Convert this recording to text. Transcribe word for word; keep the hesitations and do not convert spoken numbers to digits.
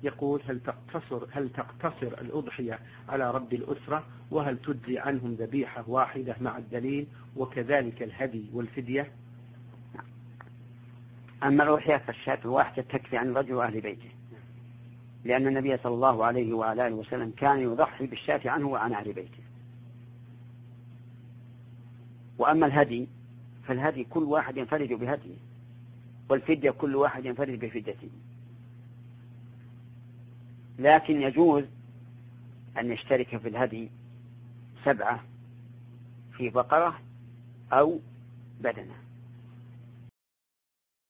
يقول هل تقتصر هل تقتصر الأضحية على رب الأسرة، وهل تجزي عنهم ذبيحة واحدة مع الدليل، وكذلك الهدي والفدية؟ أما الأضحية فالشاة الواحدة تكفي عن الرجل وأهل بيته، لأن النبي صلى الله عليه وعلى آله وسلم كان يضحي بالشاة عنه وعن أهل بيته. وأما الهدي فالهدي كل واحد ينفرد بهديه، والفدية كل واحد ينفرد بفديته، لكن يجوز أن يشترك في الهدي سبعة في بقرة أو بدنة.